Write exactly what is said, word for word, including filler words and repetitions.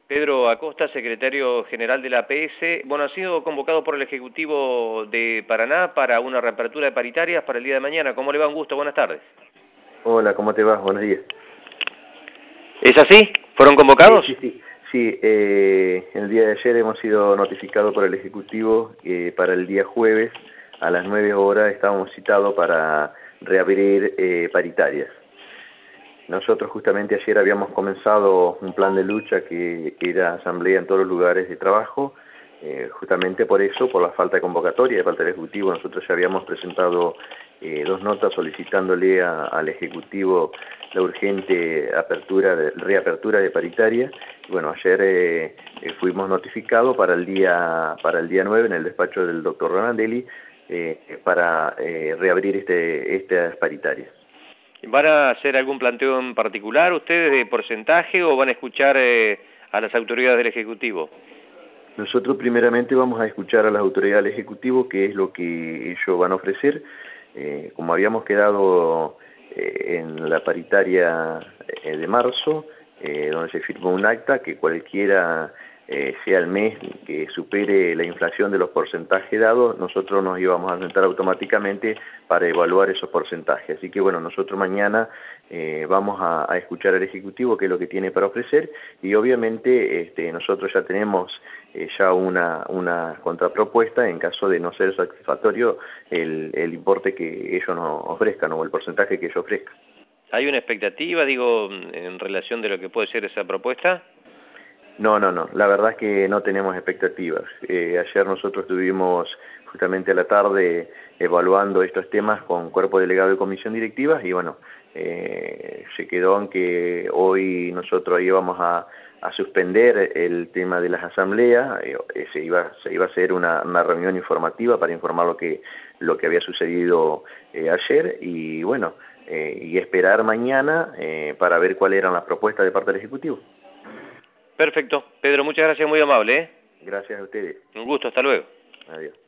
Pedro Acosta, secretario general de la A P S. Bueno, ha sido convocado por el Ejecutivo de Paraná para una reapertura de paritarias para el día de mañana. ¿Cómo le va? Un gusto, buenas tardes. Hola, ¿cómo te va? Buenos días. ¿Es así? ¿Fueron convocados? Sí, sí, sí. sí eh, el día de ayer hemos sido notificados por el Ejecutivo que para el día jueves a las nueve horas estábamos citados para reabrir eh, paritarias. Nosotros justamente ayer habíamos comenzado un plan de lucha que era asamblea en todos los lugares de trabajo, eh, justamente por eso, por la falta de convocatoria de parte del Ejecutivo. Nosotros ya habíamos presentado eh, dos notas solicitándole a, al Ejecutivo la urgente apertura, de, reapertura de paritaria. Y bueno, ayer eh, eh, fuimos notificados para el día para el día nueve en el despacho del doctor Ronaldelli eh, para eh, reabrir este estas paritarias. ¿Van a hacer algún planteo en particular ustedes de porcentaje o van a escuchar eh, a las autoridades del Ejecutivo? Nosotros primeramente vamos a escuchar a las autoridades del Ejecutivo qué es lo que ellos van a ofrecer. Eh, como habíamos quedado eh, en la paritaria eh, de marzo, eh, donde se firmó un acta que cualquiera eh, sea el mes que supere la inflación de los porcentajes dados, nosotros nos íbamos a sentar automáticamente para evaluar esos porcentajes. Así que bueno, nosotros mañana eh, vamos a, a escuchar al Ejecutivo qué es lo que tiene para ofrecer y obviamente este, nosotros ya tenemos eh, ya una, una contrapropuesta en caso de no ser satisfactorio el, el importe que ellos nos ofrezcan o el porcentaje que ellos ofrezcan. ¿Hay una expectativa, digo, en relación de lo que puede ser esa propuesta? No, no, no. La verdad es que no tenemos expectativas. Eh, ayer nosotros estuvimos justamente a la tarde evaluando estos temas con cuerpo delegado y comisión directiva y bueno, eh, se quedó en que hoy nosotros íbamos a, a suspender el tema de las asambleas. Eh, se iba se iba a hacer una, una reunión informativa para informar lo que lo que había sucedido eh, ayer y bueno, eh, y esperar mañana eh, para ver cuáles eran las propuestas de parte del Ejecutivo. Perfecto. Pedro, muchas gracias, muy amable, ¿eh? Gracias a ustedes. Un gusto, hasta luego. Adiós.